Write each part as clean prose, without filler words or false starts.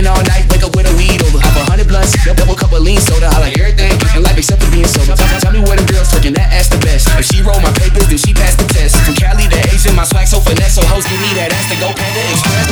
Chillin' all night, wake up with a weed over. Have 100 blunts, double cup of lean soda. I like everything in life except for being sober. Tell me where the girls twerking, that ass the best. If she roll my papers, then she passed the test. From Cali to Asian, my swag so finesse. So hoes give me that ass to go Panda Express.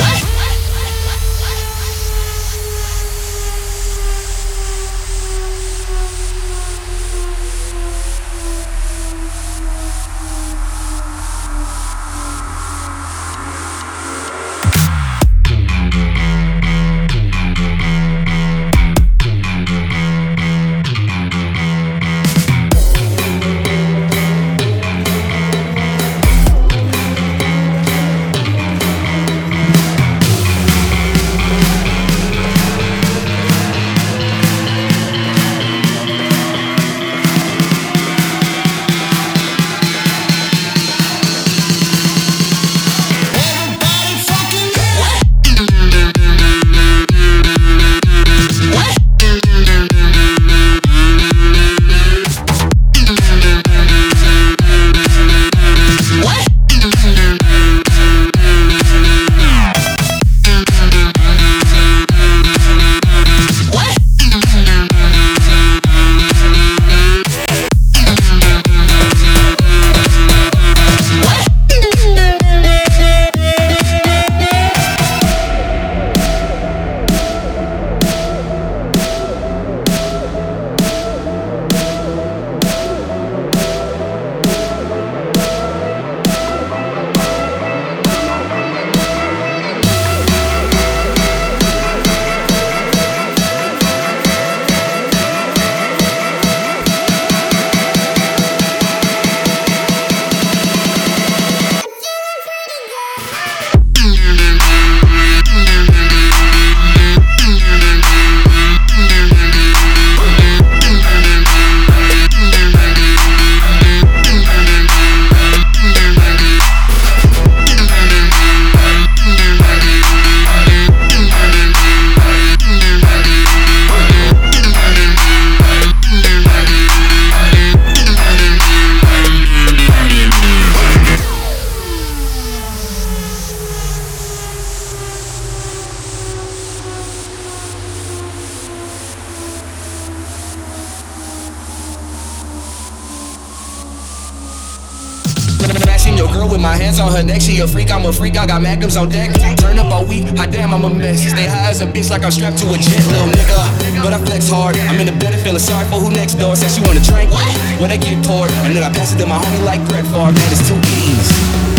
Smashing your girl with my hands on her neck. She a freak, I'm a freak, I got magnums on deck. Turn up all week, hot damn, I'm a mess. Stay high as a bitch like I'm strapped to a jet, little nigga. But I flex hard, I'm in the bed and feeling sorry for who next door. Said she wanna drink, when they get poured. And then I pass it to my homie like Brett Favre, man, it's 2 E's.